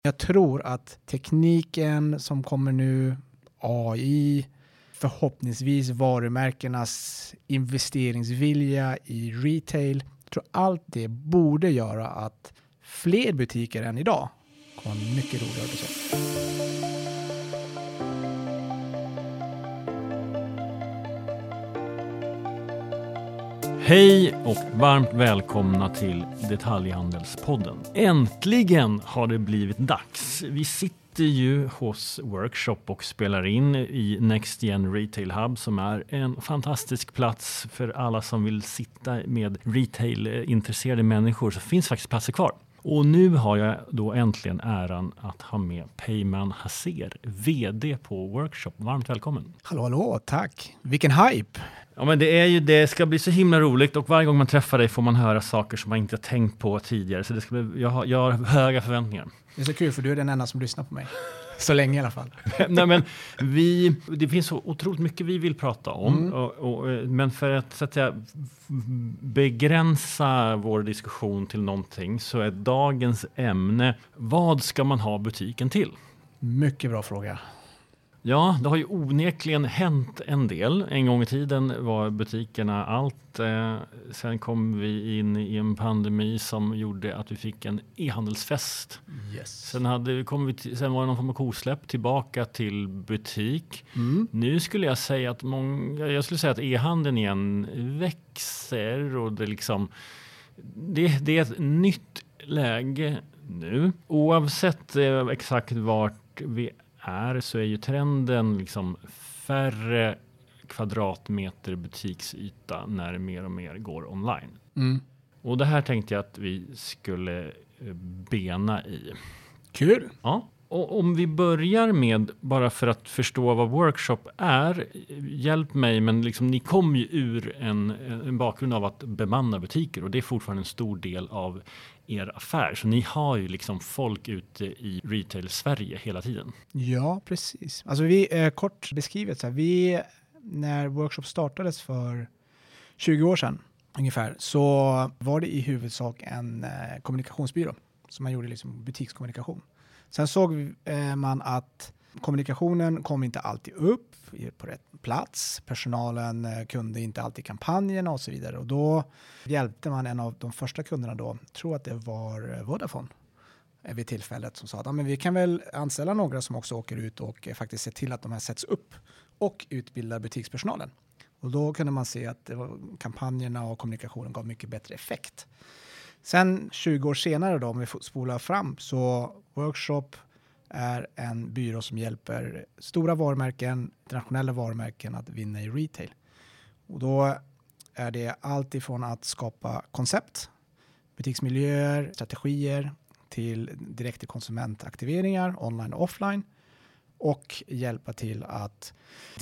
Jag tror att tekniken som kommer nu, AI, förhoppningsvis varumärkenas investeringsvilja i retail, jag tror allt det borde göra att fler butiker än idag kommer ha mycket roligare besök. Hej och varmt välkomna till Detaljhandelspodden. Äntligen har det blivit dags. Vi sitter ju hos Workshop och spelar in i Next Gen Retail Hub som är en fantastisk plats för alla som vill sitta med retail-intresserade människor. Så finns faktiskt platser kvar. Och nu har jag då äntligen äran att ha med Peyman Hazer, vd på Workshop. Varmt välkommen. Hallå, tack. Vilken hype! Ja, men det ska bli så himla roligt och varje gång man träffar dig får man höra saker som man inte har tänkt på tidigare. Så jag har höga förväntningar. Det är så kul för du är den enda som lyssnar på mig. Så länge i alla fall. Nej, men det finns så otroligt mycket vi vill prata om. Men för att, så att begränsa vår diskussion till någonting så är dagens ämne: vad ska man ha butiken till? Mycket bra fråga. Ja, det har ju onekligen hänt en del. En gång i tiden var butikerna allt. Sen kom vi in i en pandemi som gjorde att vi fick en e-handelsfest. Yes. Sen var det någon form av kosläpp tillbaka till butik. Nu skulle jag säga att e-handeln igen växer och det är ett nytt läge nu. Oavsett exakt vart vi så är ju trenden färre kvadratmeter butiksyta när mer och mer går online. Och det här tänkte jag att vi skulle bena i. Kul! Ja. Och om vi börjar med, bara för att förstå vad Workshop är, hjälp mig, men ni kom ju ur en bakgrund av att bemanna butiker och det är fortfarande en stor del av er affär. Så ni har ju folk ute i retail Sverige hela tiden. Ja, precis. Alltså vi, kort beskrivet, när Workshop startades för 20 år sedan ungefär, så var det i huvudsak en kommunikationsbyrå som man gjorde butikskommunikation. Sen såg man att kommunikationen kom inte alltid upp på rätt plats. Personalen kunde inte alltid kampanjerna och så vidare. Och då hjälpte man en av de första kunderna då, jag tror att det var Vodafone vid tillfället, som sa att men vi kan väl anställa några som också åker ut och faktiskt se till att de här sätts upp och utbildar butikspersonalen. Och då kunde man se att kampanjerna och kommunikationen gav mycket bättre effekt. Sen 20 år senare då, om vi spolar fram, så Workshop är en byrå som hjälper stora varumärken, internationella varumärken att vinna i retail. Och då är det allt ifrån att skapa koncept, butiksmiljöer, strategier till direkt till konsumentaktiveringar, online och offline, och hjälpa till att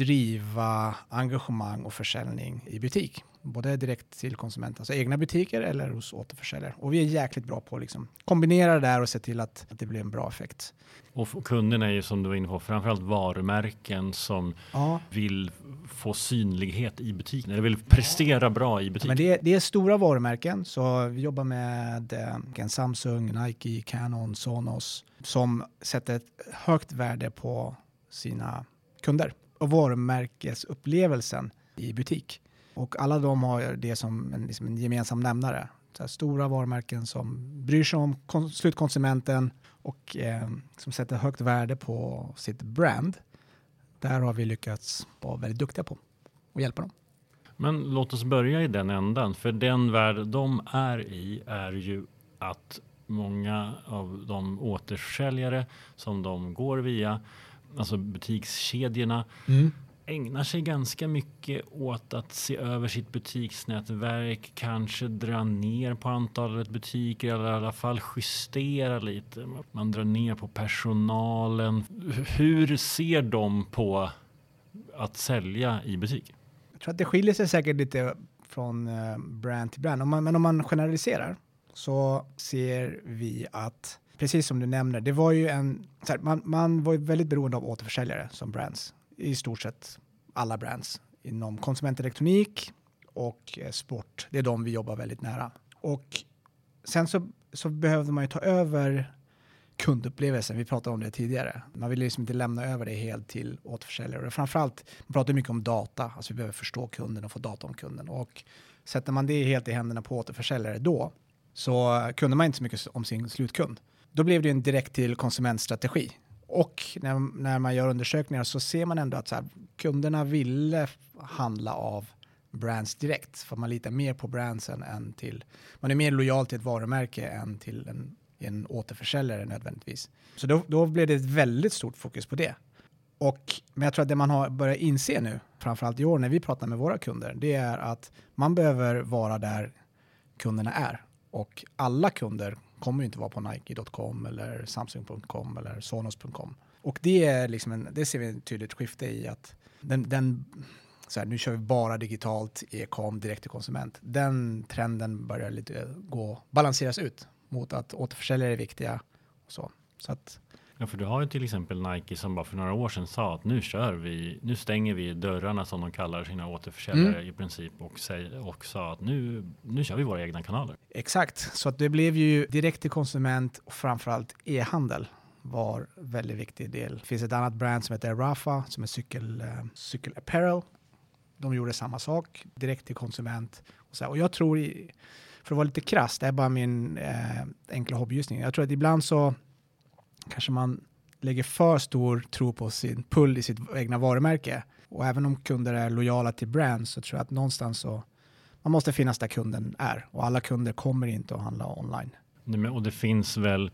driva engagemang och försäljning i butik. Både direkt till konsumenter, alltså egna butiker eller hos återförsäljare. Och vi är jäkligt bra på att kombinera det där och se till att det blir en bra effekt. Och kunderna är ju, som du var inne på, framförallt varumärken som vill få synlighet i butiken. Eller vill prestera bra i butiken. Men det är stora varumärken. Så vi jobbar med Samsung, Nike, Canon, Sonos, som sätter ett högt värde på sina kunder och varumärkesupplevelsen i butik. Och alla de har det som en gemensam nämnare. Så här stora varumärken som bryr sig om slutkonsumenten och som sätter högt värde på sitt brand. Där har vi lyckats vara väldigt duktiga på och hjälpa dem. Men låt oss börja i den ändan. För den värld de är i är ju att många av de återförsäljare som de går via, alltså butikskedjorna, ägnar sig ganska mycket åt att se över sitt butiksnätverk, kanske dra ner på antalet butiker eller i alla fall justera lite. Man drar ner på personalen. Hur ser de på att sälja i butik? Jag tror att det skiljer sig säkert lite från brand till brand. Men om man generaliserar så ser vi att, precis som du nämner, det var ju man var ju väldigt beroende av återförsäljare som brands. I stort sett alla brands inom konsumentelektronik och sport. Det är de vi jobbar väldigt nära. Och sen så behövde man ju ta över kundupplevelsen. Vi pratade om det tidigare. Man vill liksom inte lämna över det helt till återförsäljare. Och framförallt, man pratar mycket om data. Alltså vi behöver förstå kunden och få data om kunden. Och sätter man det helt i händerna på återförsäljare då, så kunde man inte så mycket om sin slutkund. Då blev det en direkt till konsumentstrategi. Och när man gör undersökningar så ser man ändå att så här, kunderna ville handla av brands direkt. För man litar mer på brandsen än till... Man är mer lojal till ett varumärke än till en återförsäljare nödvändigtvis. Så då blev det ett väldigt stort fokus på det. Men jag tror att det man har börjat inse nu, framförallt i år när vi pratar med våra kunder, det är att man behöver vara där kunderna är. Och alla kunder kommer ju inte vara på Nike.com eller Samsung.com eller Sonos.com. Och det är liksom det ser vi ett tydligt skifte i att så här, nu kör vi bara digitalt, e-com, direkt till konsument. Den trenden börjar lite balanseras ut mot att återförsäljare är viktiga och så. Så att, ja, för du har ju till exempel Nike som bara för några år sedan sa att nu stänger vi dörrarna som de kallar sina återförsäljare i princip och sa att nu kör vi våra egna kanaler. Exakt, så att det blev ju direkt till konsument och framförallt e-handel var väldigt viktig del. Det finns ett annat brand som heter Rafa som är cykel apparel. De gjorde samma sak, direkt till konsument. Och jag tror, för att vara lite krass, det är bara min enkla hobbygissning. Jag tror att ibland så kanske man lägger för stor tro på sin pull i sitt egna varumärke. Och även om kunder är lojala till brand så tror jag att någonstans så man måste finnas där kunden är. Och alla kunder kommer inte att handla online. Nej, och det finns väl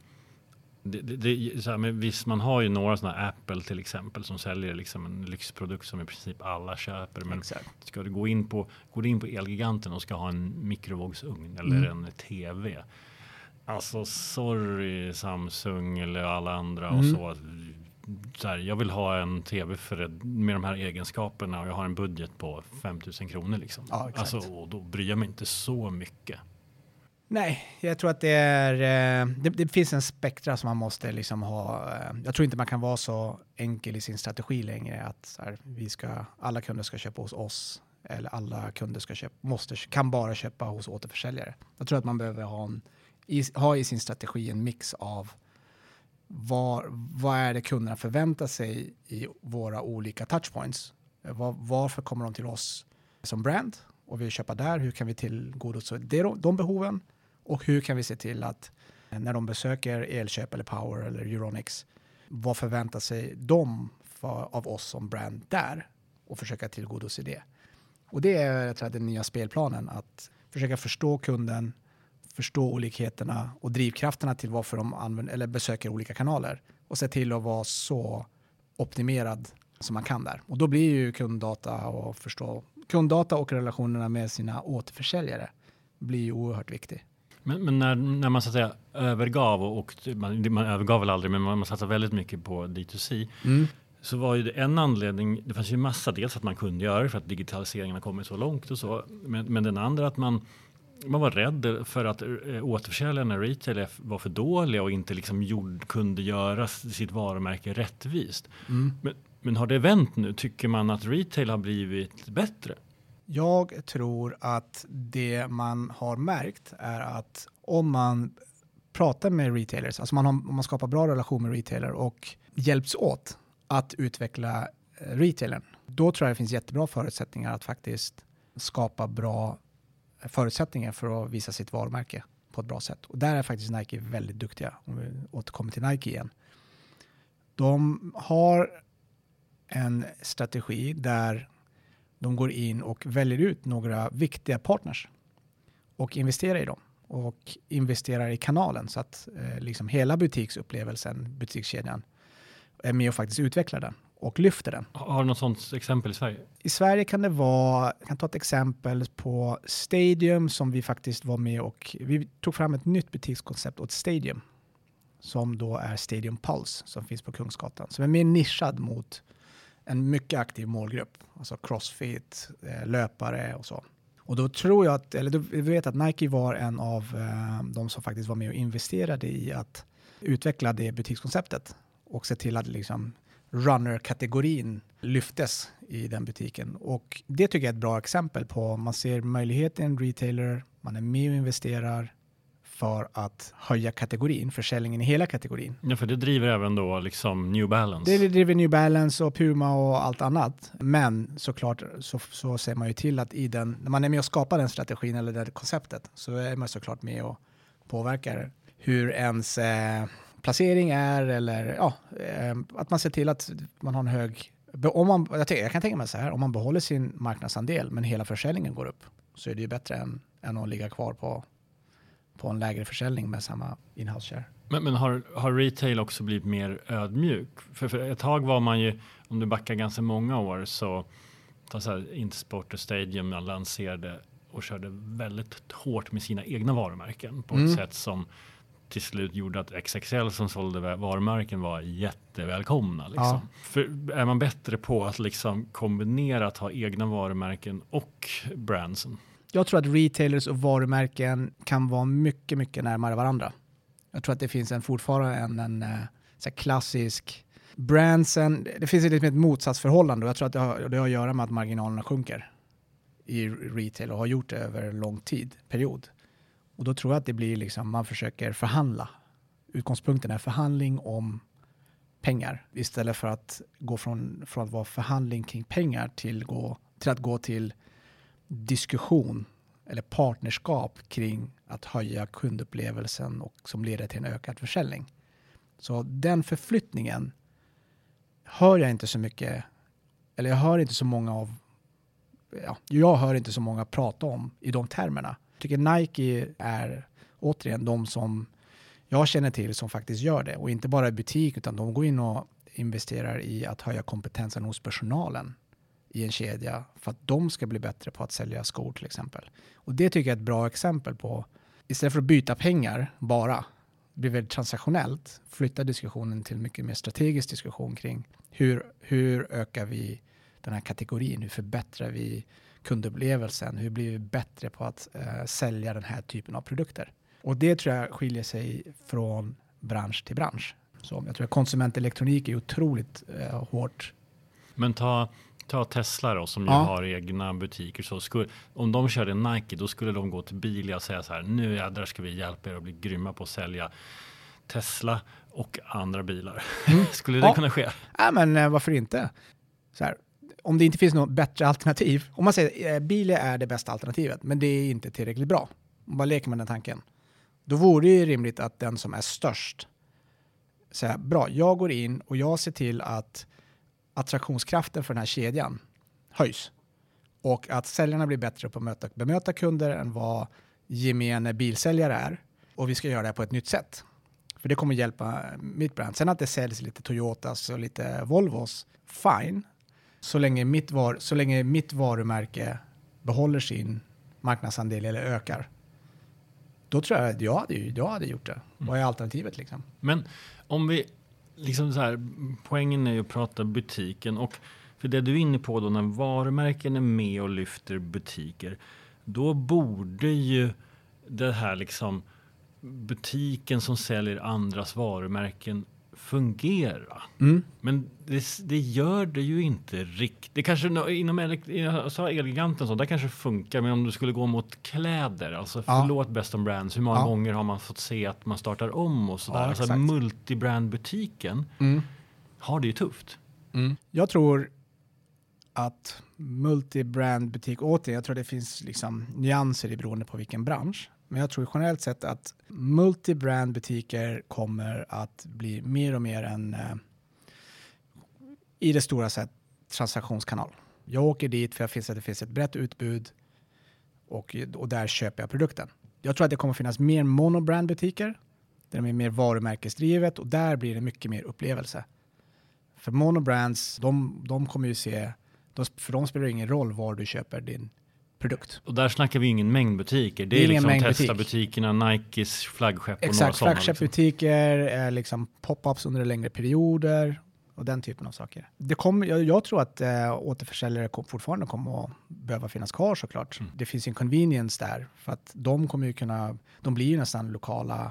så här, men visst, man har ju några sådana Apple till exempel som säljer liksom en lyxprodukt som i princip alla köper. Men ska du gå in på Elgiganten och ska ha en mikrovågsugn eller en TV. Alltså sorry Samsung eller alla andra och så här, jag vill ha en TV med de här egenskaperna och jag har en budget på 5 000 kronor liksom. Ja, alltså, och då bryr jag mig inte så mycket. Nej, jag tror att det finns en spektra som man måste liksom ha. Jag tror inte man kan vara så enkel i sin strategi längre att så här, alla kunder ska köpa hos oss eller alla kunder kan bara köpa hos återförsäljare. Jag tror att man behöver ha i sin strategi en mix av vad är det kunderna förväntar sig i våra olika touchpoints. Varför kommer de till oss som brand och vill köpa där? Hur kan vi tillgodose de behoven? Och hur kan vi se till att när de besöker Elköp eller Power eller Euronics, vad förväntar sig de av oss som brand där och försöka tillgodose det. Och det är jag tror, den nya spelplanen, att försöka förstå kunden, förstå olikheterna och drivkrafterna till varför de besöker olika kanaler och se till att vara så optimerad som man kan där. Och då blir ju kunddata och relationerna med sina återförsäljare blir ju oerhört viktig. Men när man så att säga övergav och man övergav väl aldrig, men man satsar väldigt mycket på D2C. Så var ju det en anledning, det fanns ju massa, dels att man kunde göra det för att digitaliseringen har kommit så långt och så, men den andra att man var rädd för att återförsäljarna, retail var för dåliga och inte liksom kunde göra sitt varumärke rättvist. Men har det vänt nu? Tycker man att retail har blivit bättre? Jag tror att det man har märkt är att om man pratar med retailers, alltså om man skapar bra relation med retailer och hjälps åt att utveckla retailern, då tror jag det finns jättebra förutsättningar att faktiskt skapa bra förutsättningar för att visa sitt varumärke på ett bra sätt. Och där är faktiskt Nike väldigt duktiga, om vi återkommer till Nike igen. De har en strategi där de går in och väljer ut några viktiga partners och investerar i dem och investerar i kanalen så att liksom hela butiksupplevelsen, butikskedjan är med och faktiskt utvecklar den och lyfter den. Har du något sånt exempel i Sverige? I Sverige kan det vara, jag kan ta ett exempel på Stadium som vi faktiskt var med och vi tog fram ett nytt butikskoncept åt Stadium som då är Stadium Pulse som finns på Kungsgatan. Som är mer nischad mot en mycket aktiv målgrupp, alltså crossfit, löpare och så. Och då tror jag vi vet att Nike var en av de som faktiskt var med och investerade i att utveckla det butikskonceptet och se till att liksom runner-kategorin lyftes i den butiken. Och det tycker jag är ett bra exempel på, man ser möjlighet i en retailer, man är med och investerar för att höja kategorin, försäljningen i hela kategorin. Ja, för det driver även då liksom New Balance. Det driver New Balance och Puma och allt annat. Men såklart så ser man ju till att när man är med och skapar den strategin eller det konceptet, så är man såklart med och påverkar hur ens placering är, eller att man ser till att man har en hög... Jag kan tänka mig så här, om man behåller sin marknadsandel men hela försäljningen går upp, så är det ju bättre än att ligga kvar på en lägre försäljning med samma in-house share. Men har retail också blivit mer ödmjuk? För ett tag var man ju, om du backar ganska många år, så Intersport och Stadium lanserade och körde väldigt hårt med sina egna varumärken på ett sätt som till slut gjorde att XXL som sålde varumärken var jättevälkomna. Liksom. Ja. För är man bättre på att liksom kombinera att ha egna varumärken och brandsen? Jag tror att retailers och varumärken kan vara mycket, mycket närmare varandra. Jag tror att det finns fortfarande en klassisk brandsen. Det finns ett motsatsförhållande, och jag tror att det har att göra med att marginalerna sjunker i retail och har gjort det över en lång period. Och då tror jag att det blir man försöker förhandla. Utgångspunkten är förhandling om pengar istället för att gå från att vara förhandling kring pengar till att gå till diskussion eller partnerskap kring att höja kundupplevelsen och som leder till en ökad försäljning. Så den förflyttningen hör jag inte så mycket, eller jag hör inte så många prata om i de termerna. Jag tycker Nike är återigen de som jag känner till som faktiskt gör det, och inte bara i butik, utan de går in och investerar i att höja kompetensen hos personalen i en kedja för att de ska bli bättre på att sälja skor till exempel. Och det tycker jag är ett bra exempel på, istället för att byta pengar bara, blir väldigt transaktionellt, flytta diskussionen till mycket mer strategisk diskussion kring hur ökar vi den här kategorin, hur förbättrar vi kundupplevelsen, hur blir vi bättre på att sälja den här typen av produkter. Och det tror jag skiljer sig från bransch till bransch. Så jag tror att konsumentelektronik är otroligt hårt. Men ta Tesla då, som ju har egna butiker. Så om de körde Nike, då skulle de gå till Bilia och säga så här: nu där ska vi hjälpa er att bli grymma på att sälja Tesla och andra bilar. Skulle det kunna ske? Ja, men varför inte? Så här, om det inte finns något bättre alternativ. Om man säger Bilia är det bästa alternativet, men det är inte tillräckligt bra. Om man leker med den tanken. Då vore det ju rimligt att den som är störst säger, bra, jag går in och jag ser till att attraktionskraften för den här kedjan höjs. Och att säljarna blir bättre på att bemöta kunder än vad gemene bilsäljare är. Och vi ska göra det på ett nytt sätt. För det kommer hjälpa mitt brand. Sen att det säljs lite Toyotas och lite Volvos, fine. Så länge mitt varumärke behåller sin marknadsandel eller ökar. Då tror jag att jag hade gjort det. Vad är alternativet liksom? Men om vi liksom så här, poängen är ju att prata butiken, och för det du är inne på då, när varumärken är med och lyfter butiker, då borde ju det här liksom butiken som säljer andras varumärken fungera. Men det gör det ju inte riktigt. Det kanske inom Elgiganten så där kanske funkar, men om du skulle gå mot kläder, alltså förlåt Best on Brands, hur många gånger har man fått se att man startar om och sådär. Alltså multibrandbutiken har det ju tufft. Jag tror att multibrandbutik, återigen, jag tror det finns liksom nyanser i beroende på vilken bransch. Men jag tror generellt sett att multibrandbutiker kommer att bli mer och mer en i det stora sett transaktionskanal. Jag åker dit för att det finns ett brett utbud och där köper jag produkten. Jag tror att det kommer finnas mer monobrandbutiker där de är mer varumärkesdrivet, och där blir det mycket mer upplevelse. För monobrands, de kommer ju för dem spelar det ingen roll var du köper din produkt. Och där snackar vi ingen mängdbutiker. Det är liksom Tesla-butikerna, Nikes flaggskepp och några sådana. Exakt, flaggskeppbutiker, liksom pop-ups under längre perioder och den typen av saker. Jag tror att återförsäljare fortfarande kommer att behöva finnas kvar såklart. Det finns en convenience där, för att de blir ju nästan lokala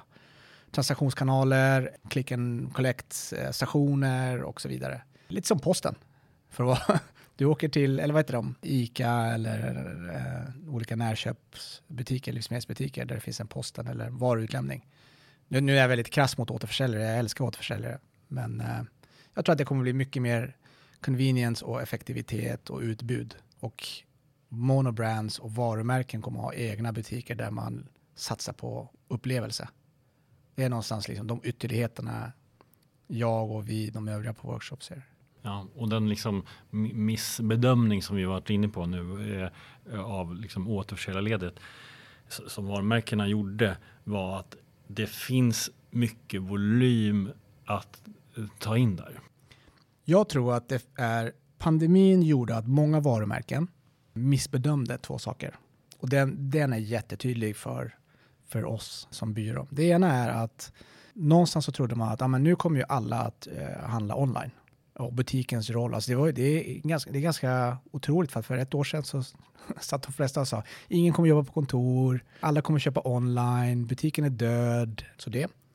transaktionskanaler, click and collect stationer och så vidare. Lite som posten Du åker till, eller vad heter de, ICA eller olika närköpsbutiker, livsmedelsbutiker där det finns en posten eller varuutlämning. Nu är jag väldigt krass mot återförsäljare, jag älskar återförsäljare. Men jag tror att det kommer bli mycket mer convenience och effektivitet och utbud. Och monobrands och varumärken kommer att ha egna butiker där man satsar på upplevelse. Det är någonstans liksom de ytterligheterna jag och de övriga på workshops ser. Ja, och den liksom missbedömning som vi varit inne på nu av liksom återförsäljarledet som varumärkena gjorde var att det finns mycket volym att ta in där. Jag tror att pandemin gjorde att många varumärken missbedömde 2 saker. Och den är jättetydlig för oss som byrå. Det ena är att någonstans så trodde man att nu kommer ju alla att handla online. Och butikens roll, alltså det är ganska otroligt för 1 år sedan så satt de flesta och sa ingen kommer jobba på kontor, alla kommer köpa online, butiken är död. Så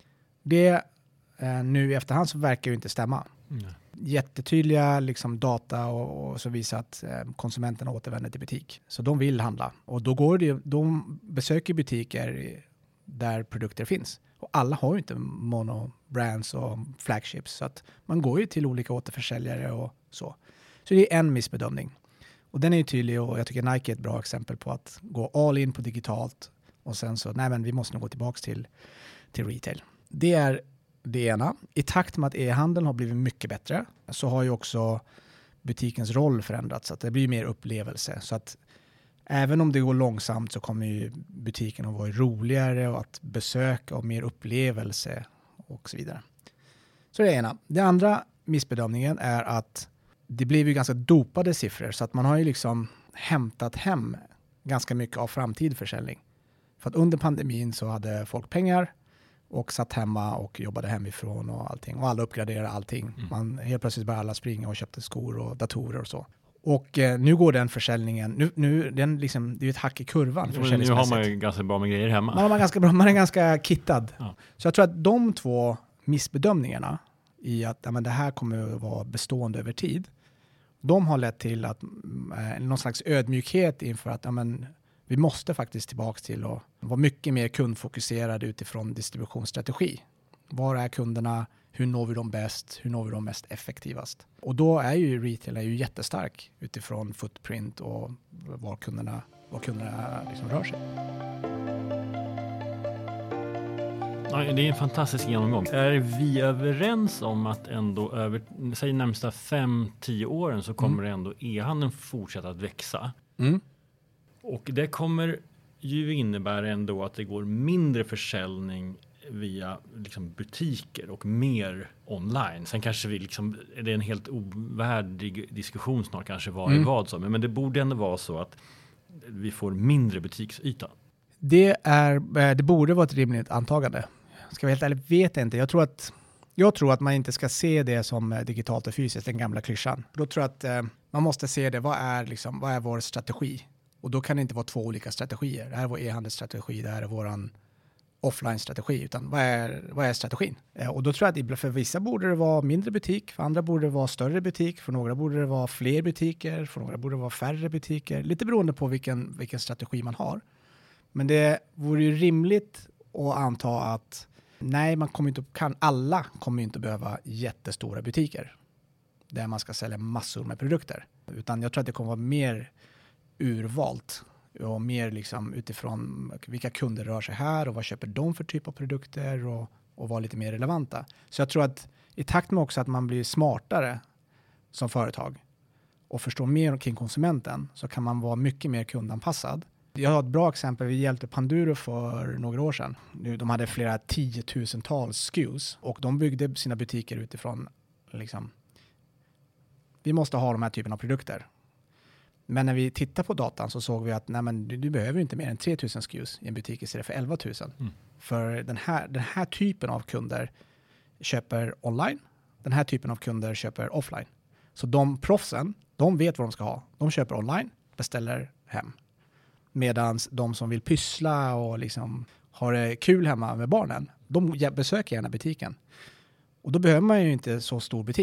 det nu i efterhand så verkar ju inte stämma. Jättetydliga liksom, data och så visar att konsumenterna återvänder till butik. Så de vill handla och då de besöker butiker där produkter finns. Och alla har ju inte monobrands och flagships så att man går ju till olika återförsäljare och så. Så det är en missbedömning. Och den är ju tydlig och jag tycker Nike är ett bra exempel på att gå all in på digitalt och sen så, men vi måste nog gå tillbaka till retail. Det är det ena. I takt med att e-handeln har blivit mycket bättre så har ju också butikens roll förändrats så att det blir mer upplevelse. Så att även om det går långsamt så kommer ju butiken att vara roligare och att besöka och mer upplevelse och så vidare. Så det är ena. Det andra missbedömningen är att det blev ju ganska dopade siffror så att man har ju liksom hämtat hem ganska mycket av framtid försäljning. För att under pandemin så hade folk pengar och satt hemma och jobbade hemifrån och allting. Och alla uppgraderade allting. Helt plötsligt började alla springa och köpte skor och datorer och så. Och nu går den försäljningen, den liksom, det är ju ett hack i kurvan. Nu har man ju ganska bra med grejer hemma. Man är ganska kittad. Ja. Så jag tror att de 2 missbedömningarna i att det här kommer att vara bestående över tid, de har lett till att någon slags ödmjukhet inför att vi måste faktiskt tillbaka till att vara mycket mer kundfokuserade utifrån distributionsstrategi. Var är kunderna? Hur når vi dem bäst? Hur når vi dem mest effektivast? Och då är ju retail jättestark utifrån footprint och var kunderna liksom rör sig. Ja, det är en fantastisk genomgång. Är vi överens om att ändå över närmsta 5-10 åren så kommer ändå e-handeln fortsätta att växa? Och det kommer ju innebära ändå att det går mindre försäljning via liksom butiker och mer online. Sen kanske det är en helt ovärdig diskussion snart kanske vad som. Men det borde ändå vara så att vi får mindre butiksyta. Det borde vara ett rimligt antagande. Ska vi helt ärligt vet jag inte. Jag tror att man inte ska se det som digitalt och fysiskt, den gamla klyschan. Då tror jag att man måste se det, vad är vår strategi? Och då kan det inte vara 2 olika strategier. Det här är vår e-handelsstrategi, det här är våran offline-strategi, utan vad är strategin? Och då tror jag att för vissa borde det vara mindre butik, för andra borde det vara större butik, för några borde det vara fler butiker, för några borde det vara färre butiker. Lite beroende på vilken strategi man har. Men det vore ju rimligt att anta att alla kommer inte behöva jättestora butiker där man ska sälja massor med produkter. Utan jag tror att det kommer vara mer urvalt och mer liksom utifrån vilka kunder rör sig här och vad köper de för typ av produkter och vara lite mer relevanta. Så jag tror att i takt med också att man blir smartare som företag och förstår mer kring konsumenten så kan man vara mycket mer kundanpassad. Jag har ett bra exempel. Vi hjälpte Panduro för några år sedan. De hade flera 10 000-tals SKUs och de byggde sina butiker utifrån liksom, vi måste ha de här typen av produkter. Men när vi tittar på datan så såg vi att du behöver inte mer än 3 000 SKUs i en butik istället för 11 000. För den här typen av kunder köper online. Den här typen av kunder köper offline. Så de proffsen, de vet vad de ska ha. De köper online, beställer hem. Medan de som vill pyssla och liksom har det kul hemma med barnen, de besöker gärna butiken. Och då behöver man ju inte så stor butik.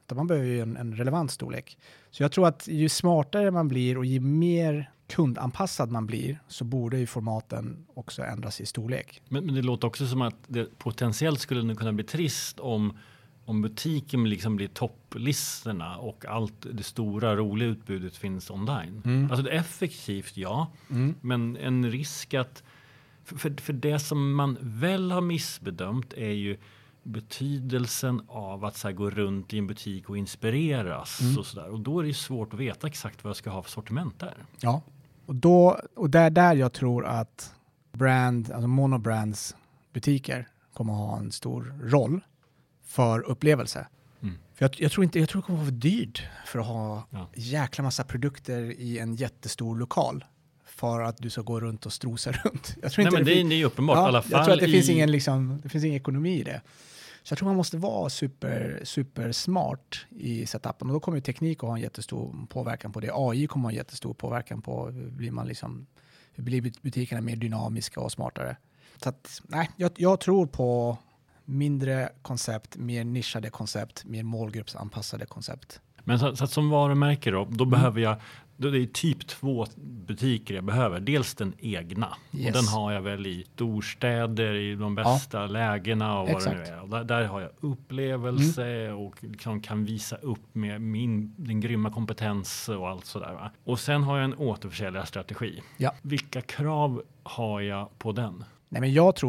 utan man behöver ju en relevant storlek. Så jag tror att ju smartare man blir och ju mer kundanpassad man blir, så borde ju formaten också ändras i storlek. Men det låter också som att det potentiellt skulle kunna bli trist om butiken liksom blir topplistorna och allt det stora roliga utbudet finns online. Alltså det är effektivt, ja. Men en risk att för det som man väl har missbedömt är ju betydelsen av att så här, gå runt i en butik och inspireras och sådär. Och då är det svårt att veta exakt vad jag ska ha för sortiment där. Ja, och där jag tror att alltså monobrands butiker kommer att ha en stor roll för upplevelse. För jag tror det kommer att vara för dyrt för att ha jäkla massa produkter i en jättestor lokal för att du ska gå runt och strosa runt. Jag tror det är ju uppenbart i alla fall. Jag tror att det finns ingen ekonomi i det. Så jag tror man måste vara super smart i setupen, och då kommer ju teknik att ha en jättestor påverkan på det. AI kommer att ha en jättestor påverkan på hur blir butikerna mer dynamiska och smartare. Så att, nej, jag tror på mindre koncept, mer nischade koncept, mer målgruppsanpassade koncept. Men så att som varumärke då behöver jag, då det är typ 2 butiker jag behöver. Dels den egna. Yes. Och den har jag väl i storstäder, i de bästa lägena och vad det nu är. Och där har jag upplevelse och liksom kan visa upp med den grymma kompetens och allt sådär. Va? Och sen har jag en återförsäljarstrategi. Ja. Vilka krav har jag på den? Nej, men jag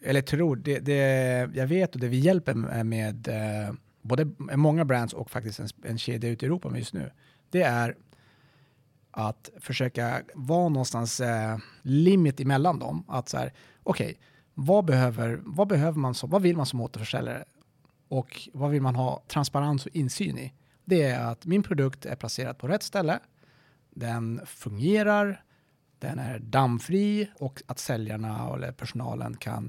vet, och det vi hjälper med både många brands och faktiskt en kedja ute i Europa med just nu, det är att försöka vara någonstans limit emellan dem. Att så här, okej, vad vill man som återförsäljare och vad vill man ha transparens och insyn i? Det är att min produkt är placerad på rätt ställe, den fungerar, den är dammfri och att säljarna eller personalen kan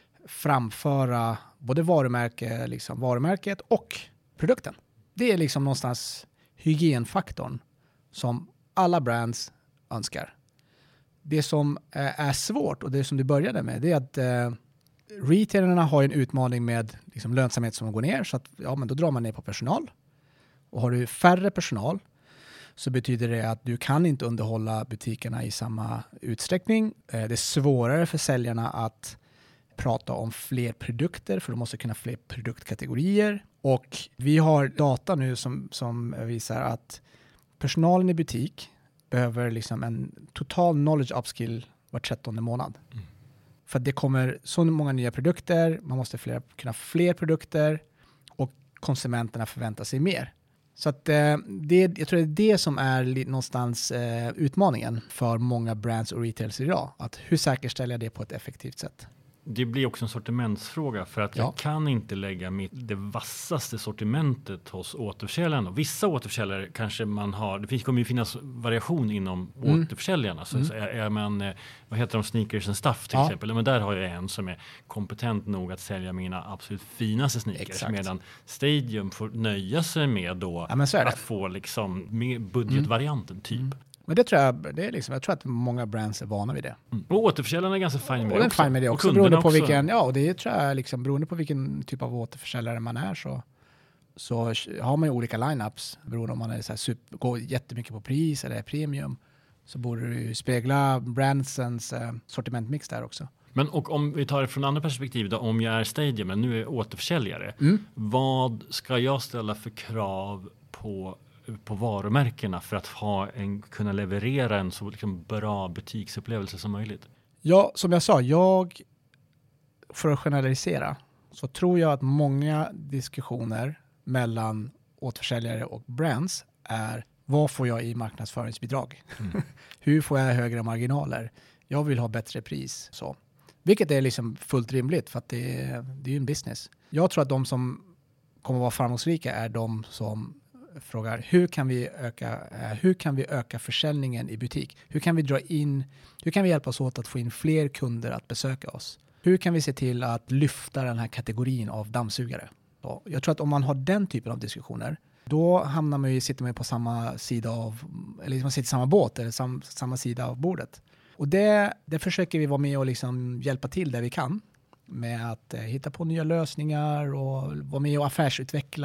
framföra både varumärket och produkten. Det är liksom någonstans hygienfaktorn som alla brands önskar. Det som är svårt, och det som du började med, det är att retailerna har en utmaning med liksom lönsamhet som går ner, så att men då drar man ner på personal. Och har du färre personal så betyder det att du kan inte underhålla butikerna i samma utsträckning. Det är svårare för säljarna att prata om fler produkter, för de måste kunna fler produktkategorier. Och vi har data nu som visar att personalen i butik behöver liksom en total knowledge upskill var 13:e månad. För att det kommer så många nya produkter, man måste kunna fler produkter och konsumenterna förväntar sig mer. Så att jag tror det är det som är någonstans utmaningen för många brands och retailers idag. Att hur säkerställer jag det på ett effektivt sätt? Det blir också en sortimentsfråga, för att jag kan inte lägga det vassaste sortimentet hos återförsäljarna. Vissa återförsäljare kanske man har, det kommer ju finnas variation inom återförsäljarna. Så är man, vad heter de, sneakers and stuff till exempel, men där har jag en som är kompetent nog att sälja mina absolut finaste sneakers. Exakt. Medan Stadium får nöja sig med då att få liksom med budgetvarianten typ. Men det tror jag, jag tror att många brands är vana vid det. Och återförsäljarna är ganska fine med det också. Fine med det också. Beroende på det tror jag liksom, beroende på vilken typ av återförsäljare man är så har man ju olika lineups. Beroende om man är så här går jättemycket på pris eller är premium, så borde du ju spegla brandsens sortimentmix där också. Men och om vi tar det från andra perspektiv då, om jag är Stadium men nu är återförsäljare, vad ska jag ställa för krav på varumärkena för att kunna leverera en så liksom bra butiksupplevelse som möjligt? Ja, som jag sa, för att generalisera så tror jag att många diskussioner mellan återförsäljare och brands är: vad får jag i marknadsföringsbidrag? Hur får jag högre marginaler? Jag vill ha bättre pris. Så. Vilket är liksom fullt rimligt, för att det är ju en business. Jag tror att de som kommer vara framgångsrika är de som frågar: hur kan vi öka försäljningen i butik? Hur kan vi hjälpa oss åt att få in fler kunder att besöka oss? Hur kan vi se till att lyfta den här kategorin av dammsugare? Så jag tror att om man har den typen av diskussioner, då sitter man på samma sida eller man sitter i samma båt eller samma sida av bordet. Och det försöker vi vara med och liksom hjälpa till där vi kan med att hitta på nya lösningar och vara med och affärsutveckla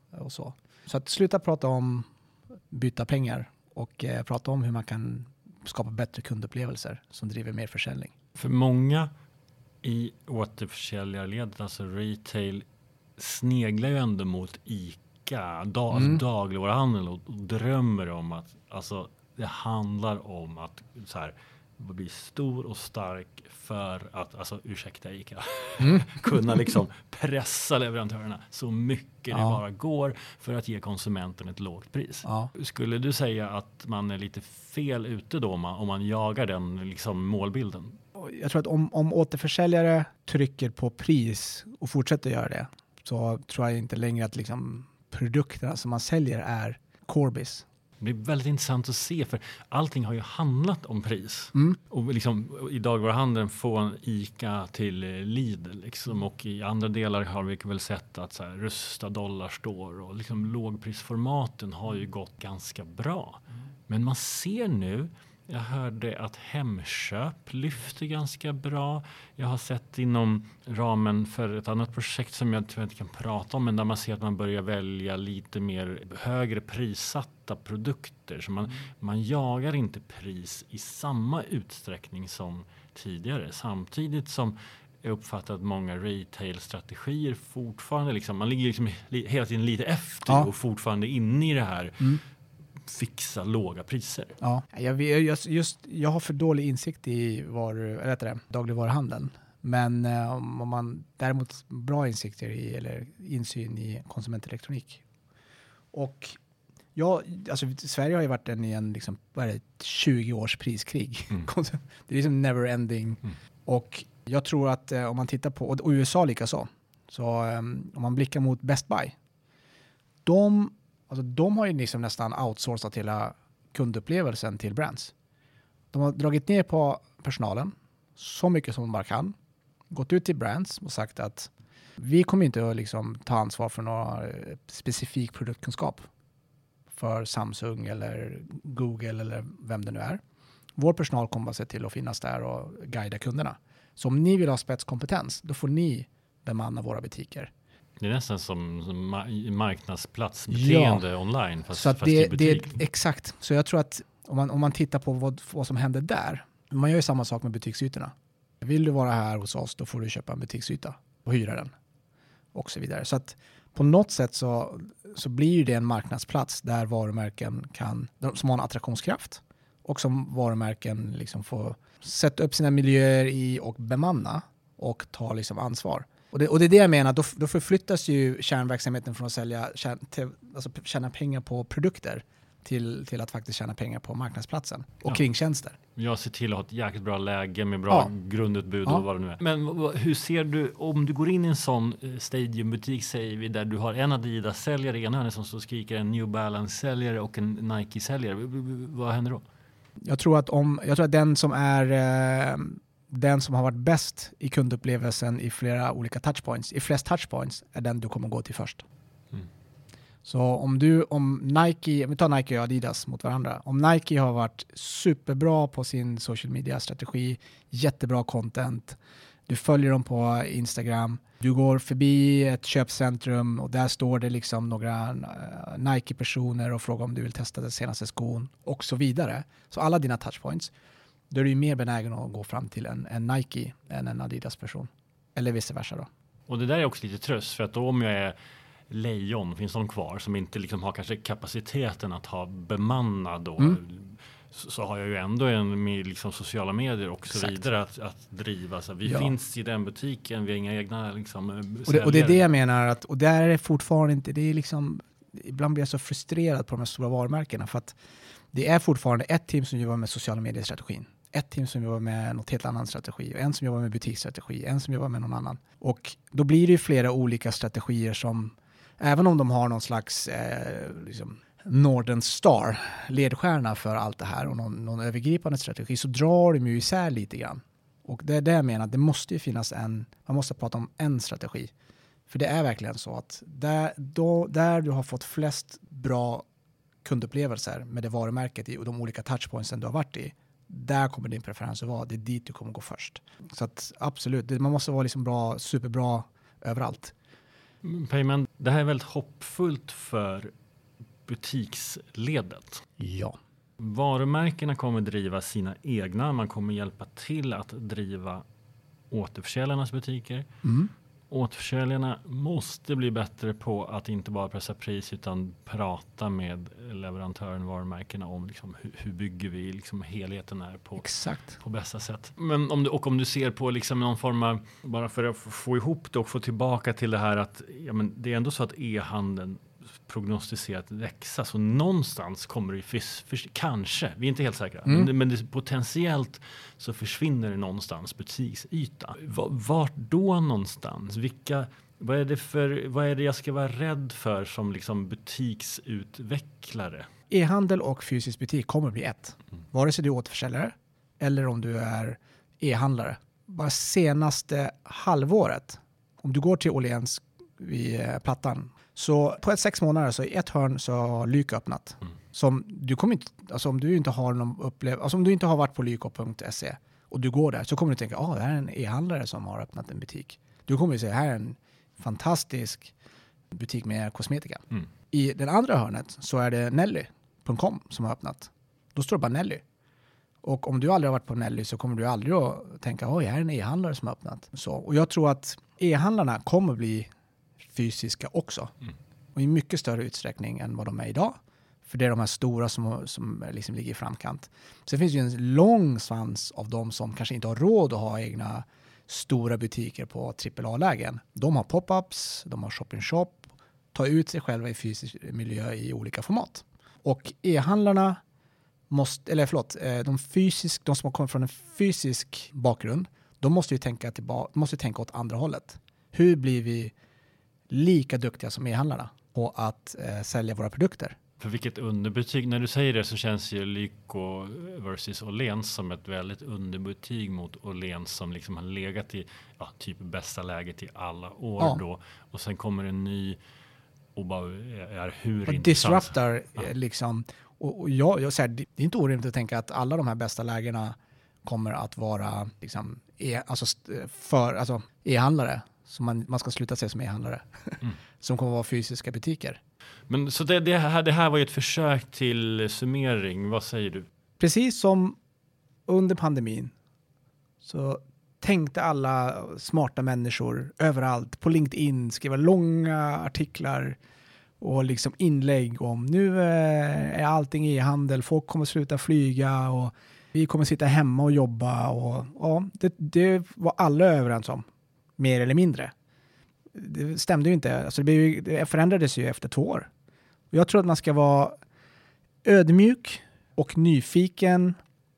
och så. Så att sluta prata om byta pengar och prata om hur man kan skapa bättre kundupplevelser som driver mer försäljning. För många i återförsäljarledet, alltså retail, sneglar ju ändå mot ICA, dagligvaruhandel och drömmer om att alltså, det handlar om att så här, bli stor och stark för att, alltså ursäkta ICA, kunna liksom pressa leverantörerna så mycket det bara går för att ge konsumenten ett lågt pris. Ja. Skulle du säga att man är lite fel ute då om man jagar den liksom målbilden? Jag tror att om återförsäljare trycker på pris och fortsätter göra det, så tror jag inte längre att liksom produkterna som man säljer är Corbis. Det är väldigt intressant att se, för allting har ju handlat om pris. Och liksom, i dagligvaruhandeln från ICA till Lidl. Liksom, och i andra delar har vi väl sett att så här, Rusta, Dollarstore och liksom, lågprisformaten har ju gått ganska bra. Men man ser nu, jag hörde att Hemköp lyfter ganska bra. Jag har sett inom ramen för ett annat projekt som jag tror inte kan prata om, men där man ser att man börjar välja lite mer högre prissatta produkter. Så man jagar inte pris i samma utsträckning som tidigare. Samtidigt som jag uppfattar att många retail-strategier fortfarande, liksom, man ligger liksom hela tiden lite efter och fortfarande inne i det här fixa låga priser. Ja, jag har för dålig insikt i dagligvaruhandeln. Men om man däremot bra insikter i eller insyn i konsumentelektronik. Och Sverige har ju varit i en liksom, 20 års priskrig. Det är liksom never ending. Och jag tror att om man tittar på, och USA likaså, så om man blickar mot Best Buy, de har ju liksom nästan outsourcat hela kundupplevelsen till brands. De har dragit ner på personalen så mycket som de bara kan. Gått ut till brands och sagt att vi kommer inte att liksom ta ansvar för någon specifik produktkunskap för Samsung eller Google eller vem det nu är. Vår personal kommer att se till att finnas där och guida kunderna. Så om ni vill ha spetskompetens, då får ni bemanna våra butiker. Det är nästan som marknadsplatsbeteende online, fast det, i butik. Exakt. Så jag tror att om man tittar på vad som händer där, man gör ju samma sak med butiksytorna. Vill du vara här hos oss, då får du köpa en butiksyta och hyra den och så vidare. Så att på något sätt så blir det en marknadsplats där varumärken som har en attraktionskraft och som varumärken liksom får sätta upp sina miljöer i och bemanna och ta liksom ansvar. Och det är det jag menar, då förflyttas ju kärnverksamheten från att tjäna pengar på produkter till att faktiskt tjäna pengar på marknadsplatsen och kringtjänster. Jag ser till att ha ett jäkligt bra läge med bra grundutbud och vad det nu är. Men hur ser du, om du går in i en sån Stadium-butik, säger vi, där du har en Adidas-säljare, ena hörnet som så skriker en New Balance-säljare och en Nike-säljare, vad händer då? Jag tror att den som har varit bäst i kundupplevelsen i flera olika touchpoints, i flest touchpoints, är den du kommer gå till först. Så om Nike, vi tar Nike och Adidas mot varandra. Om Nike har varit superbra på sin social media-strategi, jättebra content, du följer dem på Instagram, du går förbi ett köpcentrum och där står det liksom några Nike-personer och frågar om du vill testa den senaste skon och så vidare. Så alla dina touchpoints, då är du mer benägen att gå fram till en Nike än en Adidas-person. Eller vice versa då. Och det där är också lite tröst, för att då om jag är Lejon, finns de kvar som inte liksom har kanske kapaciteten att ha bemannad då, så har jag ju ändå med liksom sociala medier och så vidare att driva. Så vi finns i den butiken, vi har inga egna liksom, och det är det jag menar, och där är det fortfarande inte, det är liksom, ibland blir jag så frustrerad på de här stora varumärkena, för att det är fortfarande ett team som jobbar med sociala medier-strategin, ett team som jobbar med något helt annan strategi, och en som jobbar med butiksstrategi, en som jobbar med någon annan. Och då blir det ju flera olika strategier som, även om de har någon slags liksom Northern Star, ledstjärna för allt det här och någon övergripande strategi, så drar de ju isär lite grann. Och det är det jag menar, det måste ju finnas man måste prata om en strategi. För det är verkligen så att där du har fått flest bra kundupplevelser med det varumärket i och de olika touchpointsen du har varit i, där kommer din preferens att vara. Det är dit du kommer gå först. Så att absolut, man måste vara liksom superbra överallt. Payment, Det här är väldigt hoppfullt för butiksledet. Ja. Varumärkena kommer driva sina egna. Man kommer hjälpa till att driva återförsäljarnas butiker. Återförsäljarna måste bli bättre på att inte bara pressa pris utan prata med leverantören, varumärkena om liksom hur bygger vi liksom helheten här på bästa sätt. Men om du ser på liksom någon form av, bara för att få ihop det och få tillbaka till det här att det är ändå så att e-handeln prognostiserat växa. Så någonstans kommer det kanske, vi är inte helt säkra, men det, potentiellt så försvinner det någonstans butiksyta. Vart då någonstans? Vad är det jag ska vara rädd för som liksom butiksutvecklare? E-handel och fysisk butik kommer bli ett. Vare sig du är återförsäljare eller om du är e-handlare. Bara senaste halvåret, om du går till Åhléns vid Plattan, så på 6 månader så i ett hörn så har Lyko öppnat. Som du kommer inte, alltså om du inte har om du inte har varit på lyko.se och du går där så kommer du tänka, det här är en e-handlare som har öppnat en butik. Du kommer ju säga, här är en fantastisk butik med kosmetika. I den andra hörnet så är det Nelly.com som har öppnat. Då står det bara Nelly. Och om du aldrig har varit på Nelly så kommer du aldrig att tänka, här är en e-handlare som har öppnat. Så, och jag tror att e-handlarna kommer bli fysiska också. Och i mycket större utsträckning än vad de är idag. För det är de här stora som liksom ligger i framkant. Sen finns det ju en lång svans av de som kanske inte har råd att ha egna stora butiker på AAA-lägen. De har pop-ups, de har shop-in-shop, tar ut sig själva i fysisk miljö i olika format. Och e-handlarna de som har kommit från en fysisk bakgrund, de måste ju tänka åt andra hållet. Hur blir vi lika duktiga som e-handlarna på att sälja våra produkter? För vilket underbetyg, när du säger det så känns ju Lyko versus Åhléns som ett väldigt underbetyg mot Åhléns som liksom har legat i typ bästa läget i alla år då. Och sen kommer en ny och bara är hur intressant. Disruptar liksom. Och jag säger, det är inte orimligt att tänka att alla de här bästa lägena kommer att vara liksom e-handlare. Så man ska sluta se som e-handlare. Som kommer att vara fysiska butiker. Men så det här var ju ett försök till summering. Vad säger du? Precis som under pandemin så tänkte alla smarta människor överallt på LinkedIn skriva långa artiklar och liksom inlägg om nu är allting e-handel, folk kommer sluta flyga och vi kommer sitta hemma och jobba och det var alla överens om, mer eller mindre. Det stämde ju inte, alltså det förändrades ju efter 2 år. Jag tror att man ska vara ödmjuk och nyfiken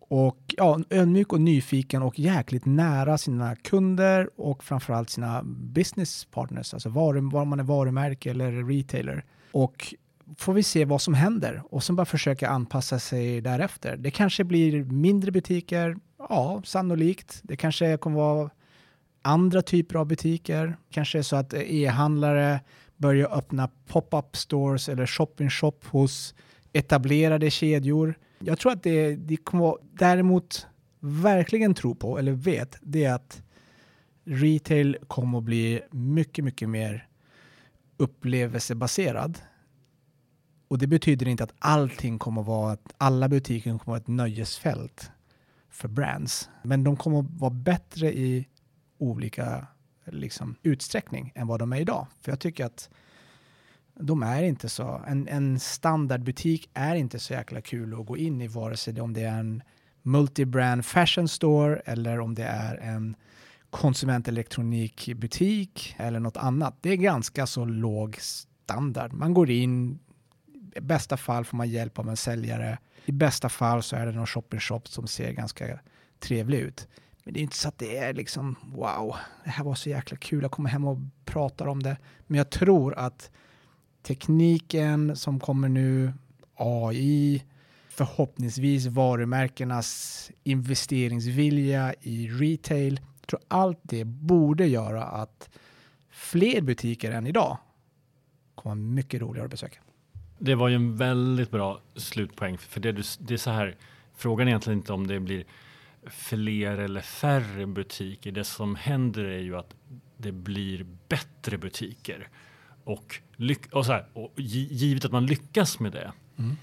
och jäkligt nära sina kunder och framförallt sina business partners, alltså var man är varumärke eller retailer. Och får vi se vad som händer och sen bara försöka anpassa sig därefter. Det kanske blir mindre butiker, sannolikt. Det kanske kommer vara andra typer av butiker. Kanske är så att e-handlare börjar öppna pop-up stores eller shop-in-shop hos etablerade kedjor. Jag tror att det kommer däremot verkligen tro på eller vet det är att retail kommer att bli mycket, mycket mer upplevelsebaserad. Och det betyder inte att allting kommer att vara att alla butiker kommer att vara ett nöjesfält för brands. Men de kommer att vara bättre i olika utsträckning än vad de är idag. För jag tycker att de är inte så. En standardbutik är inte så jäkla kul att gå in i, vare sig om det är en multibrand fashion store eller om det är en konsumentelektronikbutik eller något annat. Det är ganska så låg standard. Man går in, i bästa fall får man hjälp av en säljare. I bästa fall så är det någon shop-in-shop som ser ganska trevlig ut. Men det är inte så att det är liksom, wow, det här var så jäkla kul, jag kommer hem och pratar om det. Men jag tror att tekniken som kommer nu, AI, förhoppningsvis varumärkenas investeringsvilja i retail, jag tror allt det borde göra att fler butiker än idag kommer mycket roligare att besöka. Det var ju en väldigt bra slutpoäng, för det är så här, frågan är egentligen inte om det blir fler eller färre butiker. Det som händer är ju att det blir bättre butiker. Och givet att man lyckas med det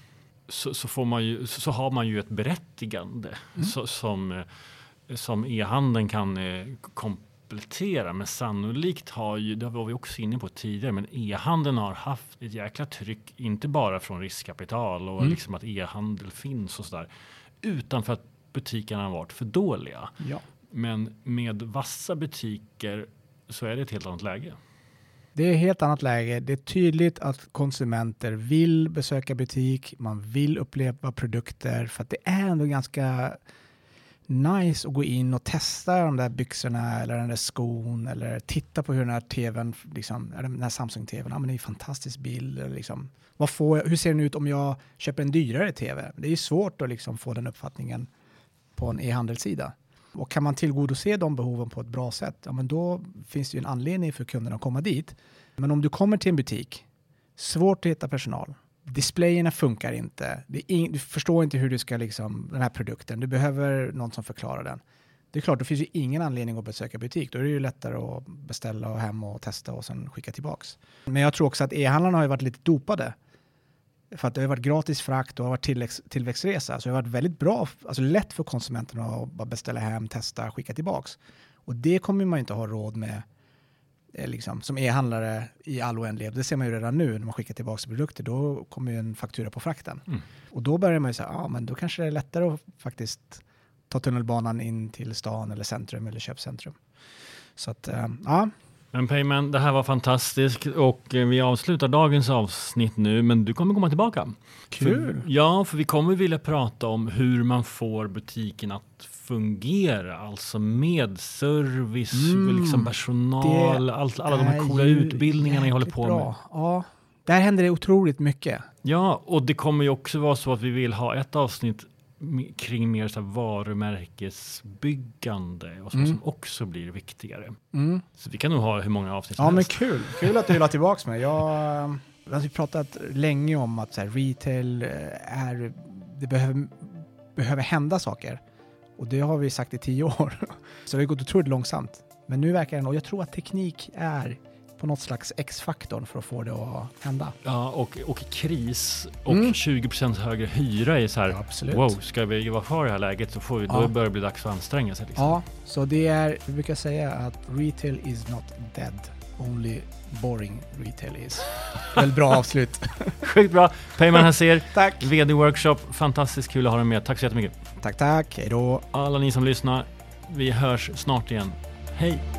så har man ju ett berättigande som e-handeln kan komplettera. Men sannolikt det var vi också inne på tidigare, men e-handeln har haft ett jäkla tryck, inte bara från riskkapital och liksom att e-handel finns och sådär, utan för att butikerna har varit för dåliga. Ja. Men med vassa butiker så är det ett helt annat läge. Det är ett helt annat läge. Det är tydligt att konsumenter vill besöka butik. Man vill uppleva produkter. För att det är ändå ganska nice att gå in och testa de där byxorna eller den där skon. Eller titta på hur den här tvn, liksom, den här Samsung-tvn, men det är en fantastisk bild. Liksom. Hur ser den ut om jag köper en dyrare tv? Det är ju svårt att liksom få den uppfattningen på en e-handelssida. Och kan man tillgodose de behoven på ett bra sätt, ja, men då finns det ju en anledning för kunderna att komma dit. Men om du kommer till en butik, svårt att hitta personal. Displayerna funkar inte. Du förstår inte hur du ska den här produkten. Du behöver någon som förklarar den. Det är klart, då finns ju ingen anledning att besöka butik. Då är det ju lättare att beställa och hem och testa och sen skicka tillbaks. Men jag tror också att e-handlarna har ju varit lite dopade. För att det har varit gratis frakt och har varit tillväxtresa. Så det har varit väldigt bra, alltså lätt för konsumenterna att bara beställa hem, testa, skicka tillbaks. Och det kommer man inte ha råd med som e-handlare i all oändlighet. Det ser man ju redan nu när man skickar tillbaka produkter. Då kommer ju en faktura på frakten. Och då börjar man ju säga, men då kanske det är lättare att faktiskt ta tunnelbanan in till stan eller centrum eller köpcentrum. Så att, ja. Men Pejman, det här var fantastiskt och vi avslutar dagens avsnitt nu, men du kommer komma tillbaka. Kul! För vi kommer vilja prata om hur man får butiken att fungera, alltså med service, personal, alla de här coola utbildningarna ni håller på med. Ja, där händer det otroligt mycket. Ja, och det kommer ju också vara så att vi vill ha ett avsnitt kring mer så här varumärkesbyggande och så som också blir viktigare. Så vi kan nog ha hur många avsnitt som helst. Men kul att du vill ha tillbaka mig. Jag har pratat länge om att så här, retail det behöver hända saker. Och det har vi sagt i 10 år. Så det har gått otroligt långsamt. Men nu verkar det, och jag tror att teknik är på något slags X-faktorn för att få det att hända. Ja, och kris och 20% högre hyra är så här, wow, ska vi vara kvar i det här läget så får vi, då börjar det bli dags för att anstränga sig. Liksom. Ja, så det är, vi brukar säga att retail is not dead, only boring retail is. Väl bra avslut. Sjukt bra. Pejman Haseer, tack. VD Workshop, fantastiskt kul att ha dig med. Tack så jättemycket. Tack, hej då. Alla ni som lyssnar, vi hörs snart igen. Hej!